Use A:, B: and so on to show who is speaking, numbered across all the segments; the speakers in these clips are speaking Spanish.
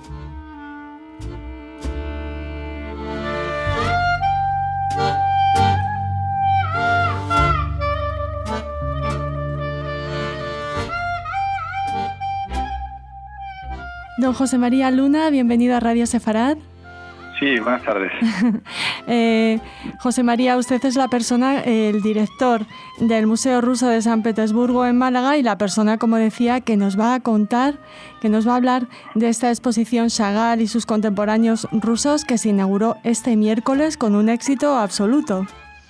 A: Don José María Luna, bienvenido a Radio Sefarad.
B: Sí, buenas tardes.
A: José María, usted es la persona, el director del Museo Ruso de San Petersburgo en Málaga y la persona, como decía, que nos va a contar, que nos va a hablar de esta exposición Chagall y sus contemporáneos rusos que se inauguró este miércoles con un éxito absoluto.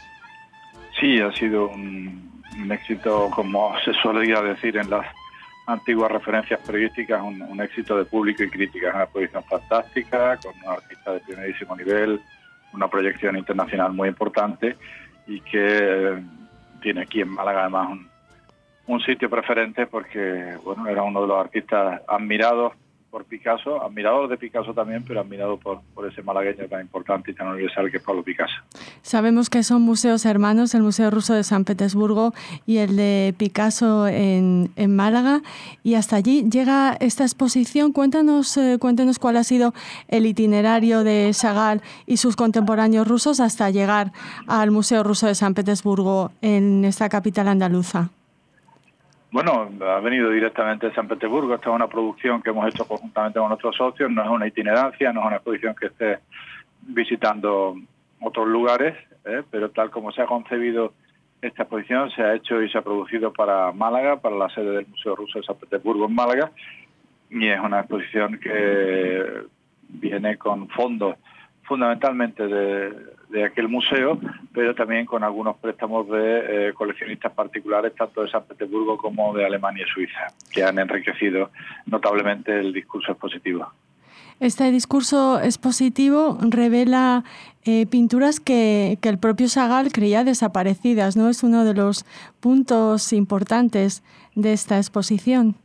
B: Sí, ha sido un éxito, como se suele decir en las antiguas referencias periodísticas, un éxito de público y crítica. Es una exposición fantástica, con un artista de primerísimo nivel, una proyección internacional muy importante y que tiene aquí en Málaga además un sitio preferente porque bueno, era uno de los artistas admirados por Picasso, admirador de Picasso también, pero admirado por ese malagueño tan importante y tan universal que es Pablo Picasso.
A: Sabemos que son museos hermanos, el Museo Ruso de San Petersburgo y el de Picasso en Málaga, y hasta allí llega esta exposición. Cuéntanos cuál ha sido el itinerario de Chagall y sus contemporáneos rusos hasta llegar al Museo Ruso de San Petersburgo en esta capital andaluza.
B: Bueno, ha venido directamente de San Petersburgo. Esta es una producción que hemos hecho conjuntamente con otros socios, no es una itinerancia, no es una exposición que esté visitando otros lugares, pero tal como se ha concebido esta exposición, se ha hecho y se ha producido para Málaga, para la sede del Museo Ruso de San Petersburgo en Málaga, y es una exposición que viene con fondos fundamentalmente de aquel museo, pero también con algunos préstamos de coleccionistas particulares, tanto de San Petersburgo como de Alemania y Suiza, que han enriquecido notablemente el discurso expositivo.
A: Este discurso expositivo revela pinturas que el propio Chagall creía desaparecidas, ¿no? Es uno de los puntos importantes de esta exposición.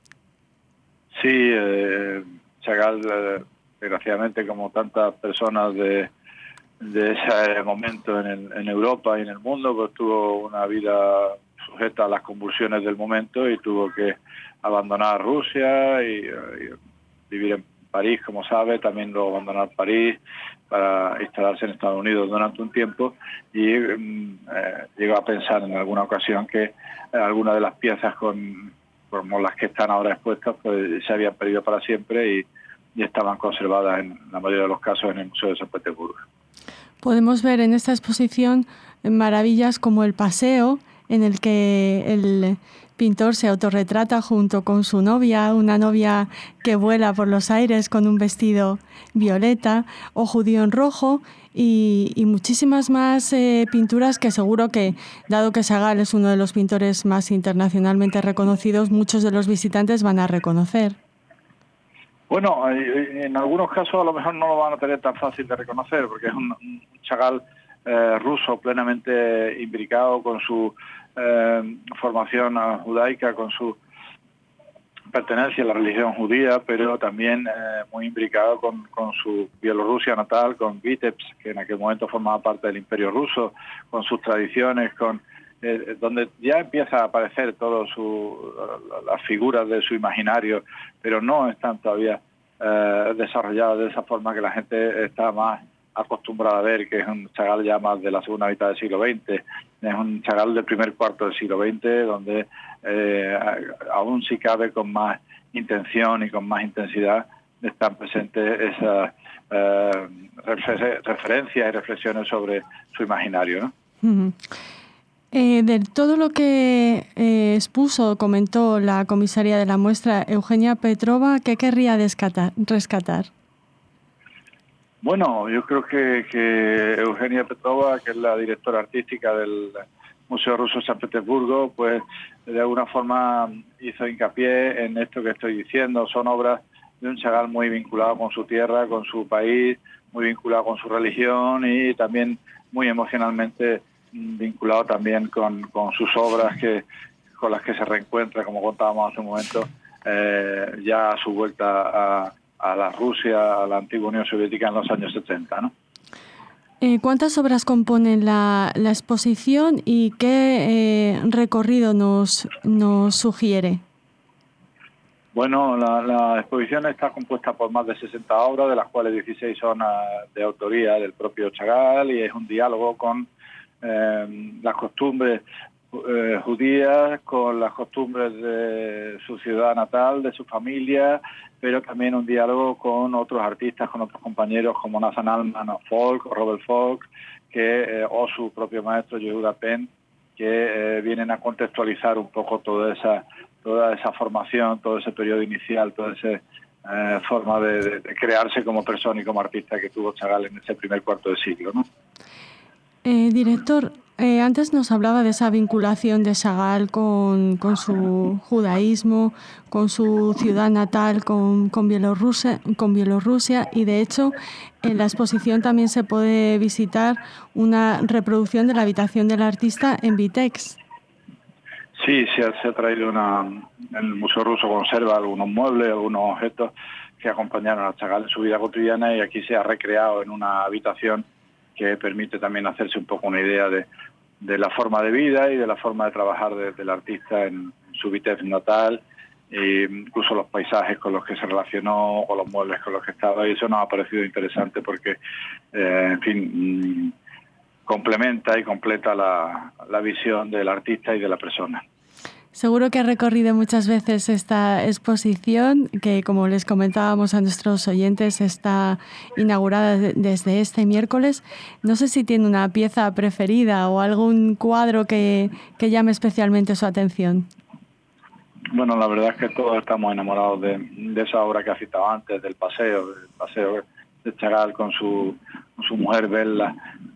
B: Sí, Chagall, desgraciadamente, como tantas personas de ese momento en Europa y en el mundo, pues tuvo una vida sujeta a las convulsiones del momento y tuvo que abandonar Rusia y vivir en París, como sabe, también luego abandonar París para instalarse en Estados Unidos durante un tiempo, y llegó a pensar en alguna ocasión que algunas de las piezas como las que están ahora expuestas pues se habían perdido para siempre y estaban conservadas en la mayoría de los casos en el Museo de San Petersburgo.
A: Podemos ver en esta exposición maravillas como el paseo en el que el pintor se autorretrata junto con su novia, una novia que vuela por los aires con un vestido violeta, o Judío en rojo, y muchísimas más pinturas que seguro que, dado que Chagall es uno de los pintores más internacionalmente reconocidos, muchos de los visitantes van a reconocer.
B: Bueno, en algunos casos a lo mejor no lo van a tener tan fácil de reconocer, porque es un Chagall ruso plenamente imbricado con su formación judaica, con su pertenencia a la religión judía, pero también muy imbricado con su Bielorrusia natal, con Vitebsk, que en aquel momento formaba parte del Imperio Ruso, con sus tradiciones, donde ya empieza a aparecer todas las figuras de su imaginario, pero no están todavía desarrolladas de esa forma que la gente está más acostumbrada a ver, que es un Chagall ya más de la segunda mitad del siglo XX, es un Chagall del primer cuarto del siglo XX, donde aún si cabe con más intención y con más intensidad están presentes esas referencias y reflexiones sobre su imaginario, ¿no?
A: Uh-huh. De todo lo que expuso, comentó la comisaria de la muestra, Eugenia Petrova, ¿qué querría rescatar?
B: Bueno, yo creo que Eugenia Petrova, que es la directora artística del Museo Ruso de San Petersburgo, pues de alguna forma hizo hincapié en esto que estoy diciendo. Son obras de un Chagall muy vinculado con su tierra, con su país, muy vinculado con su religión y también muy emocionalmente vinculado también con sus obras con las que se reencuentra, como contábamos hace un momento, ya a su vuelta a la Rusia, a la antigua Unión Soviética en los años 70, ¿no?
A: ¿Cuántas obras componen la exposición y qué recorrido nos sugiere?
B: Bueno, la exposición está compuesta por más de 60 obras, de las cuales 16 son de autoría del propio Chagall, y es un diálogo con las costumbres judías, con las costumbres de su ciudad natal, de su familia, pero también un diálogo con otros artistas, con otros compañeros como Nathan Altman o Folk o Robert Folk, o su propio maestro Yehuda Penn, que vienen a contextualizar un poco toda esa formación, todo ese periodo inicial, toda esa forma de crearse como persona y como artista que tuvo Chagall en ese primer cuarto de siglo, ¿no?
A: Director, antes nos hablaba de esa vinculación de Chagall con su judaísmo, con su ciudad natal, con Bielorrusia, y de hecho en la exposición también se puede visitar una reproducción de la habitación del artista en Vitex.
B: Sí, se ha traído el Museo Ruso conserva algunos muebles, algunos objetos que acompañaron a Chagall en su vida cotidiana, y aquí se ha recreado en una habitación que permite también hacerse un poco una idea de la forma de vida y de la forma de trabajar del artista en su Vitebsk natal, e incluso los paisajes con los que se relacionó o los muebles con los que estaba, y eso nos ha parecido interesante porque, en fin, complementa y completa la visión del artista y de la persona.
A: Seguro que ha recorrido muchas veces esta exposición, que como les comentábamos a nuestros oyentes está inaugurada desde este miércoles. No sé si tiene una pieza preferida o algún cuadro que llame especialmente su atención.
B: Bueno, la verdad es que todos estamos enamorados de esa obra que ha citado antes, del paseo de Chagall con su mujer Bella,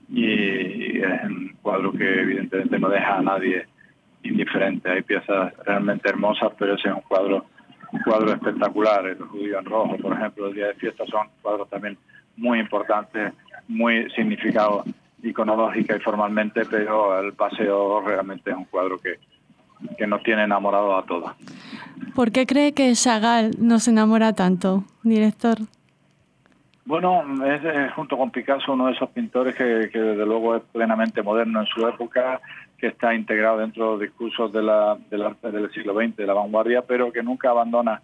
B: y es un cuadro que evidentemente no deja a nadie indiferente. Hay piezas realmente hermosas, pero ese es un cuadro espectacular. El Judío en Rojo, por ejemplo, el Día de Fiesta, son cuadros también muy importantes, muy significados iconológica y formalmente, pero el paseo realmente es un cuadro que nos tiene enamorados a todos.
A: ¿Por qué cree que Chagall nos enamora tanto, director?
B: Bueno, es junto con Picasso uno de esos pintores que desde luego es plenamente moderno en su época, que está integrado dentro de los discursos del arte del siglo XX, de la vanguardia, pero que nunca abandona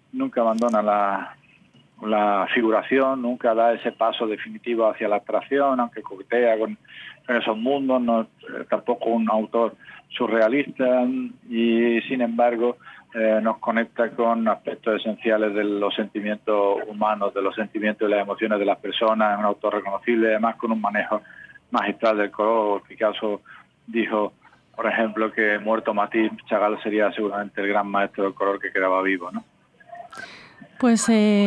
B: la figuración, nunca da ese paso definitivo hacia la abstracción, aunque coquetea con esos mundos. No, tampoco un autor surrealista, y sin embargo nos conecta con aspectos esenciales de los sentimientos humanos, de los sentimientos y las emociones de las personas. Es un autor reconocible, además con un manejo magistral del color. Picasso dijo, por ejemplo, que muerto Matisse, Chagall sería seguramente el gran maestro del color que quedaba vivo, ¿no?
A: Pues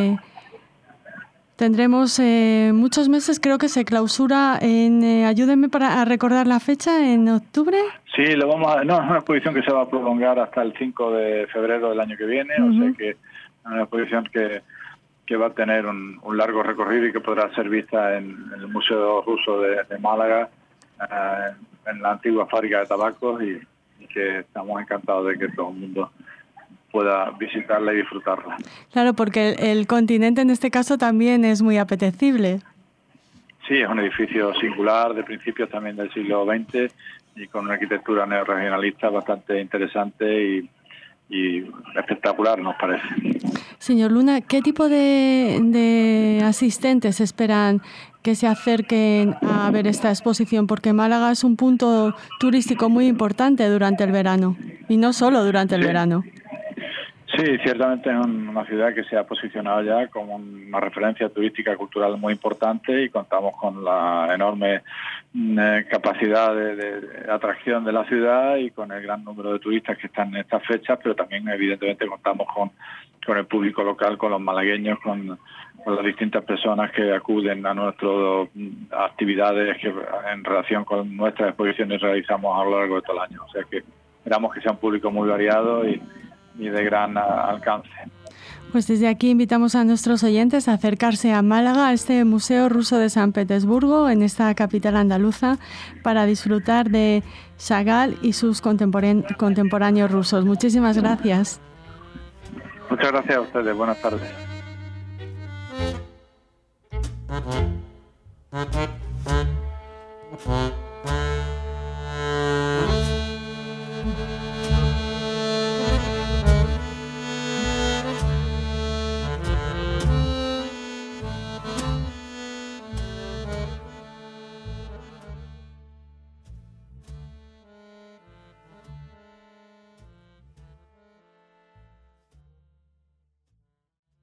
A: tendremos muchos meses, creo que se clausura ayúdenme a recordar la fecha, en octubre.
B: Sí, es una exposición que se va a prolongar hasta el 5 de febrero del año que viene, o sea que es una exposición que va a tener un largo recorrido y que podrá ser vista en el Museo Ruso de Málaga, en la antigua fábrica de tabacos, y que estamos encantados de que todo el mundo pueda visitarla y disfrutarla.
A: Claro, porque el continente en este caso también es muy apetecible.
B: Sí, es un edificio singular de principios también del siglo XX y con una arquitectura neorregionalista bastante interesante y espectacular, nos parece.
A: Señor Luna, ¿qué tipo de asistentes esperan que se acerquen a ver esta exposición? Porque Málaga es un punto turístico muy importante durante el verano, y no solo durante el verano.
B: Sí, ciertamente es una ciudad que se ha posicionado ya como una referencia turística cultural muy importante, y contamos con la enorme capacidad de atracción de la ciudad y con el gran número de turistas que están en estas fechas, pero también evidentemente contamos con el público local, con los malagueños, con las distintas personas que acuden a nuestras actividades que en relación con nuestras exposiciones realizamos a lo largo de todo el año. O sea que esperamos que sea un público muy variado y de gran alcance.
A: Pues desde aquí invitamos a nuestros oyentes a acercarse a Málaga, a este Museo Ruso de San Petersburgo, en esta capital andaluza, para disfrutar de Chagall y sus contemporáneos rusos. Muchísimas gracias.
B: Muchas gracias a ustedes. Buenas tardes.